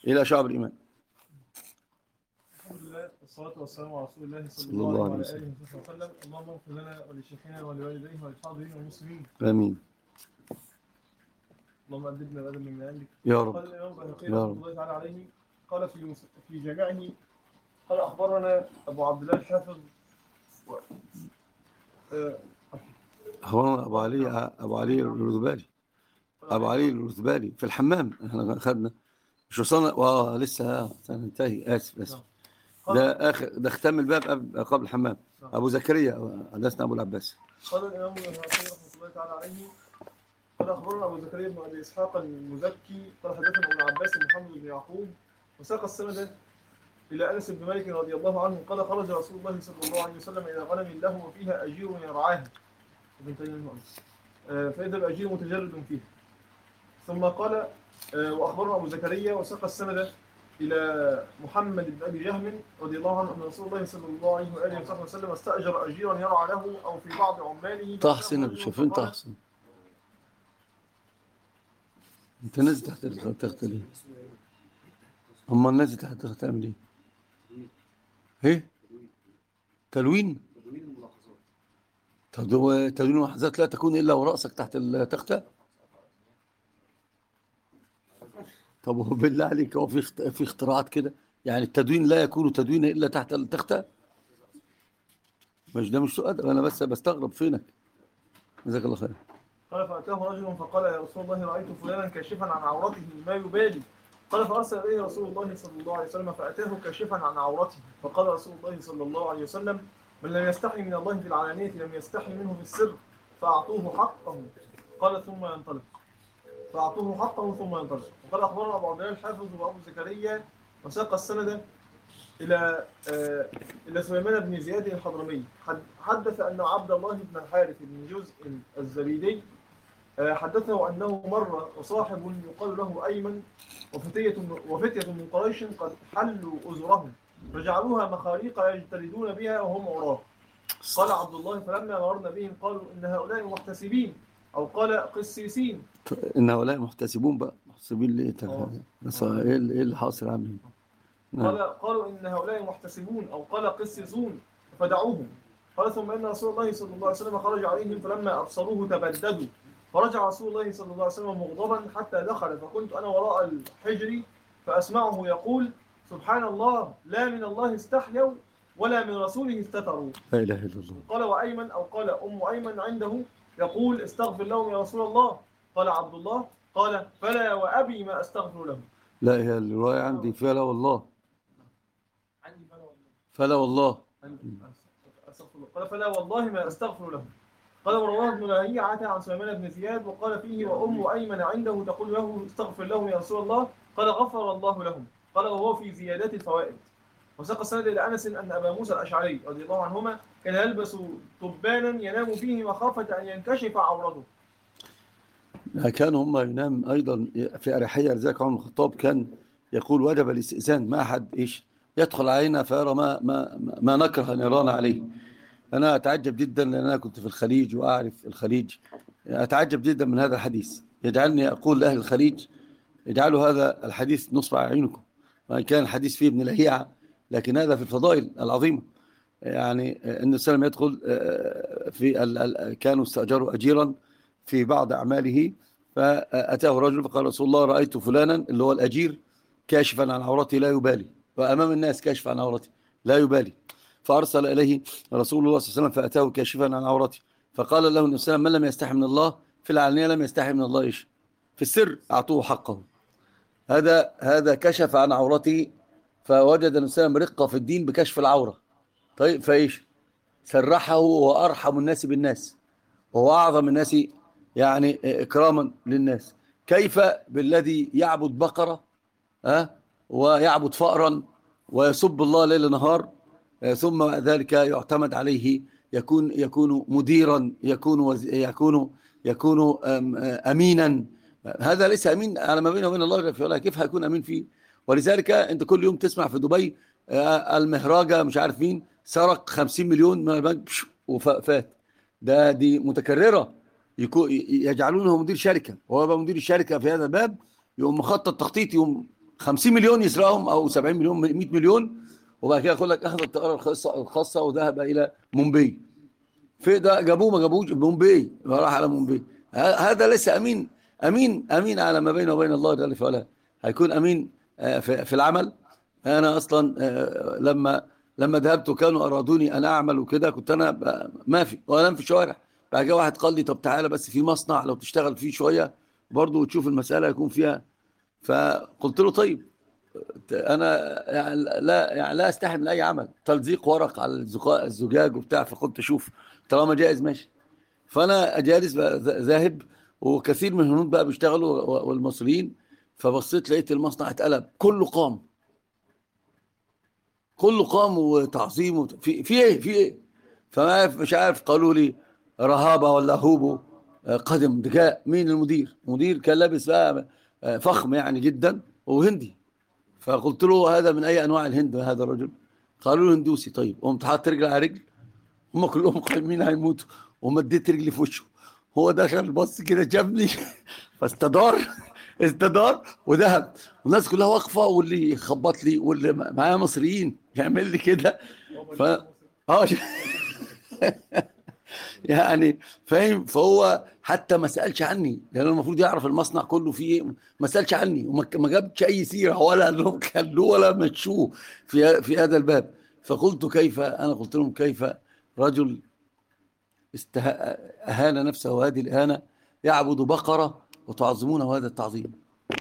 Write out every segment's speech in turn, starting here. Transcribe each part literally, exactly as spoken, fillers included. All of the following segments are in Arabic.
إلى شعب الإيمان. الحمد لله والصلاة والسلام على رسول الله صلى الله عليه وآله وسلم. اللهم اغفر لنا ولشيخنا ولوالديه وللحاضرين والمسلمين. آمين. اللهم أدبنا بأدب من عندك. يا رب. قال الإمام البيهقي رحمه الله تعالى عليه، قال في في جامعه، قال أخبرنا أبو عبد الله الحافظ و... أخبرنا أبو علي أبو علي الرذبالي أبو علي الرذبالي في الحمام. احنا خدنا مش وصلنا ولسه سننتهي. آسف آسف. ده آخر ده ختم الباب قبل قبل الحمام. أبو زكريا حدثنا أبو العباس. قال الإمام البيهقي رحمه الله تعالى عليه، قال أخبرنا أبو زكريا بن أبي إسحاق المزكي قال حدثنا ابن عباس محمد بن يعقوب وساق السند إلى أنس بن مالك رضي الله عنه قال خرج رسول الله صلى الله عليه وسلم إلى غنم له وفيها أجير يرعاه فإذا الأجير متجرد فيه. ثم قال وأخبرنا أبو زكريا وساق السند إلى محمد بن أبي جهم رضي الله عنه أن رسول الله صلى الله عليه وآله وسلم استأجر أجيرا يرعى له أو في بعض عماله. تحسن شوفين تحسن انت نازل تحت التخت ليه؟ هم الناس تحت التخت تعمل ايه؟ ايه؟ تلوين؟ تلوين الملاحظات لا تكون الا ورأسك تحت التخته. طب هو بالله عليك هو في في اختراعات كده يعني التدوين لا يكون تدوينا الا تحت التخته؟ مش ده مش سؤال انا بس بستغرب فينك. جزاك الله خير. قال فأتاه رجل فقال يا رسول الله رأيت فلانا كاشفا عن عورته ما يبالي. قال فأرسل إليه رسول الله صلى الله عليه وسلم فأتاه كاشفا عن عورته فقال رسول الله صلى الله عليه وسلم من لم يستحي من الله في العلانية لم يستحي منه في السر فأعطوه حقه. قال ثم ينطلق فأعطوه حقه ثم ينطلق. وقال أخبرنا أبو عبد الله الحافظ وأبو زكريا وساق السند إلى آه إلى سليمان بن زياد الحضرمي حدث أن عبد الله بن الحارث بن جزء الزبيدي حدثه أنه مر وصاحب يقال له أيمن وفتية وفتية من قريش قد حلوا أزرهم فجعلوها مخاريق يجتلدون بها وهم عراة. قال عبد الله فلما مررنا بهم قالوا إن هؤلاء محتسبين أو قال قسيسين. إن هؤلاء محتسبون بقى محتسبين ليه؟ بس إيه اللي حاصل عاملين؟ قال قالوا إن هؤلاء محتسبون أو قال قسيسون فدعوهم. قال ثم إن رسول الله صلى الله عليه وسلم خرج عليهم فلما أبصروه تبددوا فرجع رسول الله صلى الله عليه وسلم مغضبا حتى دخل فكنت أنا وراء الحجر فأسمعه يقول سبحان الله لا من الله استحيوا ولا من رسوله استتروا. لا إله إلا الله. قال وأيمن أو قال أم أيمن عنده يقول استغفر لهم يا رسول الله. قال عبد الله قال فلا وأبي ما أستغفر لهم. لا هي الرواية عندي فلا والله. عندي فلا والله. فلا والله. قال فلا والله ما أستغفر لهم. قال ورواه ابن لهيعة عن سليمان بن زياد وقال فيه وأم أيمن عنده تقول له استغفر لهم يا رسول الله. قال غفر الله لهم. قال وهو في زيادات الفوائد. وساق السند إلى أنس أن أبا موسى الأشعري رضي الله عنهما كان يلبس طبانا ينام فيه مخافة أن ينكشف عورته. كان هم ينام أيضا في أريحية. لذلك عمر الخطاب كان يقول وجب الاستئذان ما أحد إيش يدخل علينا فيرى ما ما ما نكره أن يرانا عليه. أنا أتعجب جدا لأن أنا كنت في الخليج وأعرف الخليج. أتعجب جدا من هذا الحديث يجعلني أقول لأهل الخليج اجعلوا هذا الحديث نصب أعينكم. وإن كان الحديث فيه ابن لهيعة لكن هذا في الفضائل العظيمة. يعني أن السلام يدخل في ال ال كانوا استأجروا أجيرا في بعض أعماله فأتاه رجل فقال رسول الله رأيت فلانا اللي هو الأجير كاشفا عن عورته لا يبالي وأمام الناس كاشف عن عورته لا يبالي. فأرسل إليه رسول الله صلى الله عليه وسلم فأتاه كاشفا عن عورته فقال له النبي صلى الله عليه وسلم من لم يستحي من الله في العلانية لم يستحي من الله إيش في السر أعطوه حقه. هذا هذا كشف عن عورته فوجد النبي صلى الله عليه وسلم رقة في الدين بكشف العورة. طيب فإيش سرحه وهو أرحم الناس بالناس وهو أعظم الناس يعني إكراما للناس. كيف بالذي يعبد بقرة أه؟ ويعبد فأرا ويسب الله ليل نهار ثم ذلك يعتمد عليه يكون يكون مديرا يكون وز... يكون يكون أمينا. هذا ليس أمين على ما بينه وبين الله ولا كيف هيكون أمين فيه. ولذلك أنت كل يوم تسمع في دبي المهراجة مش عارف مين سرق خمسين مليون من البنك وفات. ده دي متكررة يجعلونه مدير شركة وهو بقى مدير الشركة في هذا الباب يقوم مخطط تخطيط يقوم خمسين مليون يسرقهم او سبعين مليون مئة مليون، وبعد كده يقول لك اخذ الطائره الخاصه الخاصه وذهب الى مومباي. في ده جابوه ما جابوش مومباي، راح على مومباي. هذا ليس امين امين امين على ما بينه وبين الله جل في علاه. هيكون امين في العمل. انا اصلا لما لما ذهبت وكانوا ارادوني ان اعمل وكده، كنت انا ما في وانام في الشوارع. بعد كده واحد قال لي طب تعالى بس في مصنع لو تشتغل فيه شويه برضه وتشوف المساله يكون فيها. فقلت له طيب انا يعني لا يعني لا استحي من اي عمل، تلزيق ورق على الزجاج وبتاع. فقلت اشوف طالما جائز ماشي. فانا جالس ذاهب، وكثير من الهنود بقى بيشتغلوا والمصريين. فبصيت لقيت المصنع اتقلب، كله قام كله قام وتعظيم في في ايه في ايه. فما مش عارف، قالوا لي رهابه ولا هوبو قدم دجاء. مين المدير؟ مدير كان لابس بقى فخم يعني جدا وهندي. فقلت له هذا من اي انواع الهند هذا الرجل؟ قالوا له هندوسي. طيب قمت حاطط رجل على رجل، هم كلهم قايمين هيموتوا، ومديت رجلي في وشه. هو دخل بص كده شافني فاستدار استدار وذهب. والناس كلها واقفه، واللي يخبط لي واللي معايا مصريين يعمل لي كده. ف اه يعني فاهم. فهو حتى ما سالش عني، لان المفروض يعرف المصنع كله فيه ايه. ما سالش عني وما جابش اي سيره، ولا قال لهم خلوه ولا مشوه في في هذا الباب. فقلت كيف، انا قلت لهم كيف رجل استه... اهان نفسه هذه الاهانه، يعبد بقره وتعظمونه هذا التعظيم.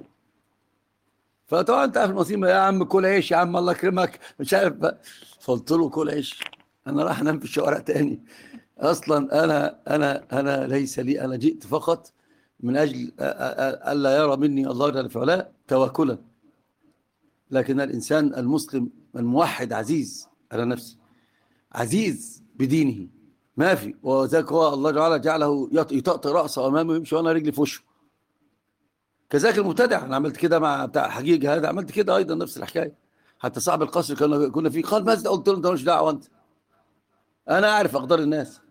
فطبعا انت عارف المصيبه، يا عم كل عيش يا عم الله يكرمك مش عارف. فقلت له كل عيش، انا راح انام في الشوارع تاني. اصلا انا انا انا ليس لي، انا جئت فقط من اجل الا يرى مني الله جل في علاه توكلا. لكن الانسان المسلم الموحد عزيز على نفسه، عزيز بدينه، ما في. وذاك هو الله تعالى جعله يطأطئ رأسه امامه ويمشي وانا رجلي في وشه. كذلك المبتدع، انا عملت كده مع بتاع حجيج هذا، عملت كده ايضا نفس الحكايه. حتى صاحب القصر كنا كنا فيه قال ماذا؟ قلت له انت مالكش دعوه انت، انا اعرف اقدار الناس.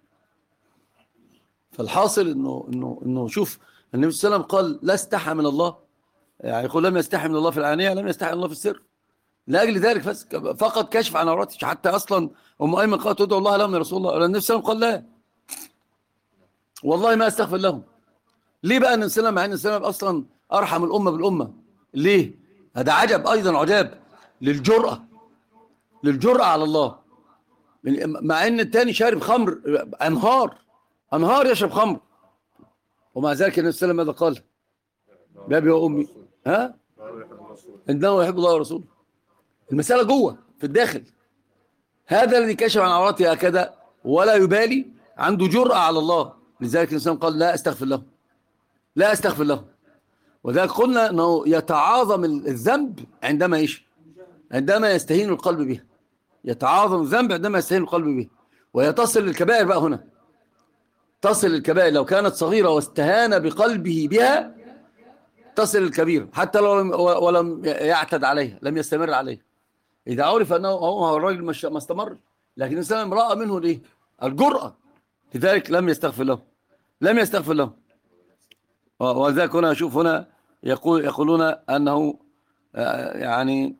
فالحاصل انه انه انه شوف النبي صلى الله عليه وسلم قال لا استحى من الله، يعني يقول لم يستحي من الله في العانيه، لم يستحي من الله في السر. لاجل ذلك بس فقط كشف عن عورته. حتى اصلا ام ايمن قالت تدعو الله لهم يا رسول الله، النبي صلى الله عليه وسلم قال لا والله ما استغفر لهم. ليه بقى النبي صلى الله عليه وسلم اصلا ارحم الامه بالامه؟ ليه؟ هذا عجب ايضا، عجاب للجرأه للجرأه على الله. مع ان الثاني شارب خمر، انهار انهار يشرب خمر، ومع ذلك النبي صلى الله عليه وسلم ماذا قال؟ بابي وامي ها انه يحب الله ورسوله. المساله جوه في الداخل. هذا الذي كشف عن عورته هكذا ولا يبالي، عنده جرأة على الله. لذلك الانسان قال لا استغفر له، لا استغفر له. وذلك قلنا انه يتعاظم الذنب عندما ايش؟ عندما يستهين القلب به. يتعاظم الذنب عندما يستهين القلب به، ويتصل للكبائر بقى هنا. تصل الكبائر لو كانت صغيرة واستهان بقلبه بها، تصل الكبير حتى لو لم ولم يعتد عليها، لم يستمر عليها. إذا عرف أنه هو الراجل ما استمر، لكن الإنسان رأى منه الإيه؟ الجرأة. لذلك لم يستغفر له، لم يستغفر له. وذلك هنا أشوف هنا يقول يقولون أنه يعني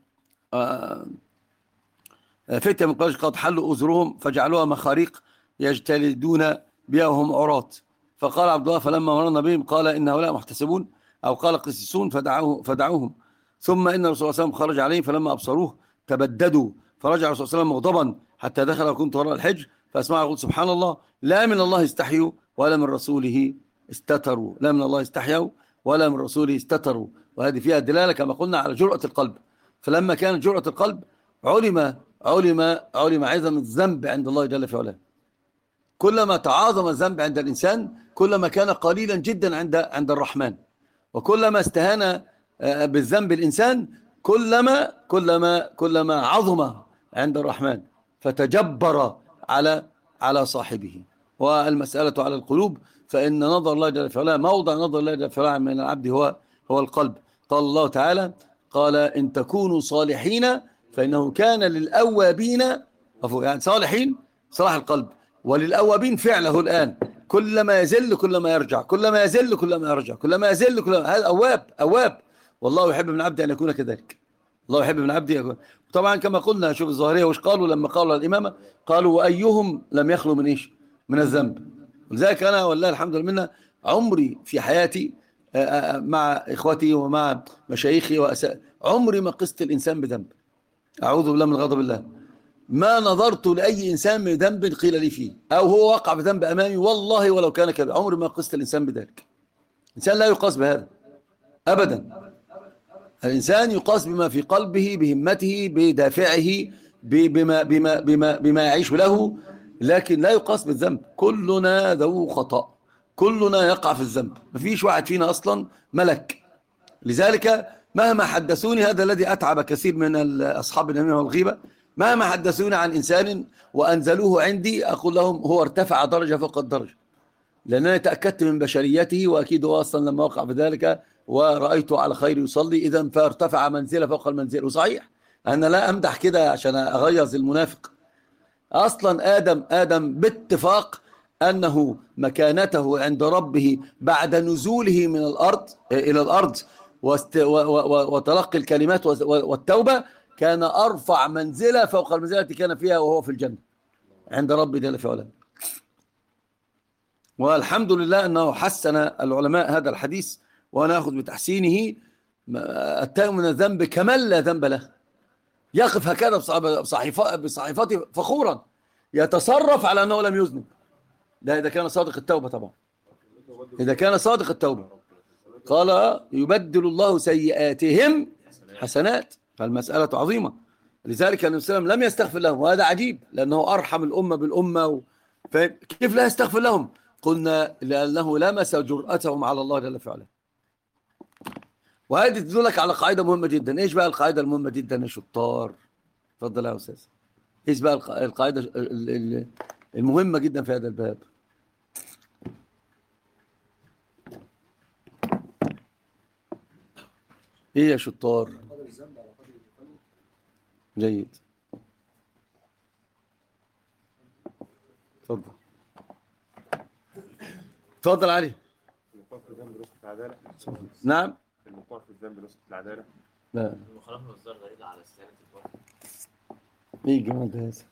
فتية من قريش قد حلوا أزرهم فجعلوها مخاريق يجتلدون بها وهم عراة. فقال عبد الله فلما مررنا بهم قال إن هؤلاء محتسبون، أو قال قسيسون فدعوه فدعوهم. ثم إن الرسول صلى الله عليه وسلم خرج عليهم فلما أبصروه تبددوا، فرجع الرسول صلى الله عليه وسلم مغضبا حتى دخل وكنت وراء الحجر فأسمع يقول سبحان الله لا من الله استحيوا ولا من رسوله استتروا. لا من الله استحيوا ولا من رسوله استتروا. وهذه فيها دلالة كما قلنا على جرأة القلب. فلما كانت جرأة القلب علم علم علم عظم الذنب عند الله جل في علاه. كلما تعاظم الذنب عند الإنسان كلما كان قليلا جدا عند عند الرحمن. وكلما استهان بالذنب الإنسان كلما كلما كلما عظم عند الرحمن فتجبر على على صاحبه. والمسألة على القلوب، فإن نظر الله جل في علاه موضع نظر الله جل في علاه من العبد هو هو القلب. قال الله تعالى قال إن تكونوا صالحين فإنه كان للأوابين، يعني صالحين صلاح القلب، وللأوابين فعله الآن. كلما يزل كلما يرجع، كلما يزل كلما يرجع، كلما يزل كلما هذا أواب أواب. والله يحب من عبده أن يكون كذلك. الله يحب من عبده يكون. طبعا كما قلنا، شوف الظاهرية وش قالوا لما قالوا الإمامة، قالوا وأيهم لم يخلو من إيش؟ من الذنب. ولذلك أنا والله الحمد لله منه عمري في حياتي مع إخوتي ومع مشايخي وأسا... عمري ما قست الإنسان بذنب، أعوذ بالله من غضب الله. ما نظرت لأي إنسان من ذنب قيل لي فيه أو هو وقع بذنب أمامي، والله ولو كان كذا، عمري ما قست الإنسان بذلك. الإنسان لا يقاس بهذا أبدا. الإنسان يقاس بما في قلبه، بهمته، بدافعه، بما, بما, بما, بما يعيش له، لكن لا يقاس بالذنب. كلنا ذو خطأ، كلنا يقع في الذنب، مفيش واحد فينا أصلا ملك. لذلك مهما حدثوني، هذا الذي أتعب كثير من أصحاب النميمة والغيبة، مهما حدثوني عن إنسان وأنزلوه عندي أقول لهم هو ارتفع درجة فوق الدرجة، لأنني تأكدت من بشريته، وأكيد هو أصلا لما وقع بذلك ورأيته على خير يصلي، إذن فارتفع منزلة فوق المنزل. وصحيح أنا لا أمدح كده عشان أغيظ المنافق، أصلا آدم آدم باتفاق أنه مكانته عند ربه بعد نزوله من الأرض إلى الأرض وتلقي الكلمات والتوبة كان أرفع منزلة فوق المنزلة التي كان فيها وهو في الجنة عند ربه جل في علاه. والحمد لله أنه حسن العلماء هذا الحديث، ونأخذ بتحسينه. التائب من الذنب كمن لا ذنب له، يقف هكذا بصحيفته فخورا، يتصرف على أنه لم يذنب. ده إذا كان صادق التوبة طبعا، إذا كان صادق التوبة. قال يبدل الله سيئاتهم حسنات، فالمسألة عظيمة. لذلك النبي صلى الله عليه وسلم لم يستغفر لهم، وهذا عجيب لأنه أرحم الأمة بالأمة و... كيف لا يستغفر لهم؟ قلنا لأنه لمس جرأتهم على الله جل في علاه. وهذه تدلك على قاعدة مهمة جدا. إيش بقى القاعدة المهمة جدا يا شطار؟ تفضل يا أستاذ. إيش بقى القاعدة المهمة جدا في هذا الباب؟ إيه يا شطار؟ جيد، تفضل تفضل علي. الوقوع في الذنب لوسط العدالة. نعم. الوقوع في الذنب لوسط العدالة. لا. المخالفة مصدر دليل على استهانة الفرد. ايه جمال ده هذا؟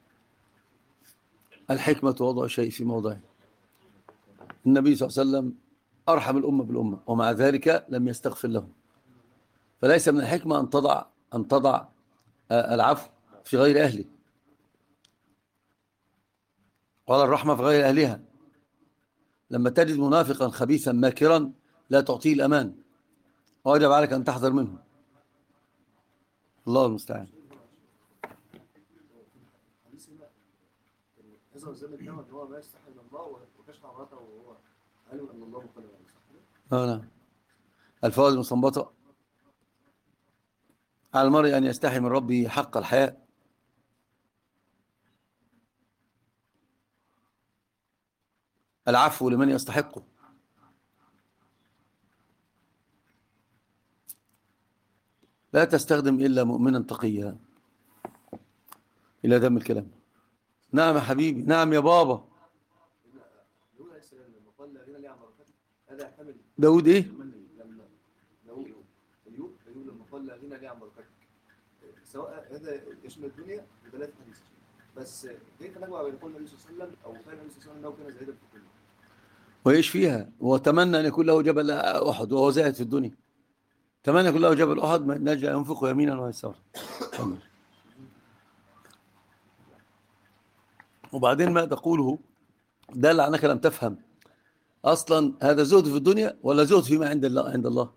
الحكمة وضع شيء في موضعه. النبي صلى الله عليه وسلم أرحم الأمة بالأمة، ومع ذلك لم يستغفر لهم. فليس من الحكمة أن تضع أن تضع العفو في غير أهله، ولا الرحمة في غير أهلها. لما تجد منافقا خبيثا ماكرا لا تعطيه الأمان، وجب عليك أن تحذر منه. الله المستعان. اه نعم. الفوائد المستنبطة: على المرء أن يستحي من ربه حق الحياء، العفو لمن يستحقه، لا تستخدم إلا مؤمنا تقيا. إلى دم الكلام. نعم يا حبيبي، نعم يا بابا. داود إيه؟ سواء هذا يشمل الدنيا بثلاث حديث، بس كيف نجمع بين قول النبي صلى الله عليه وسلم او كان النبي صلى الله عليه وسلم لو كان زاهدا في الدنيا وإيش فيها؟ وتمنى أن يكون له جبل أحد وهو زاهد في الدنيا. تمنى يكون له جبل أحد نجا ينفق يمينا ويسارا. وبعدين ما تقوله دل على أنك لم تفهم أصلا هذا زهد في الدنيا ولا زهد فيما عند الله. عند الله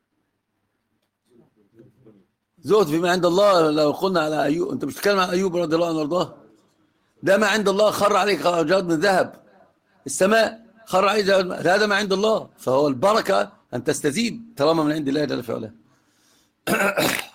زهد فيما عند الله. لو قلنا على أيوب، أنت مش بتتكلم عن أيوب رضي الله عنه وارضاه، ده ما عند الله خر عليك جراد من ذهب، السماء خر عليك جراد، هذا ما عند الله. فهو البركة أن تستزيد طالما من عند الله جل في علاه.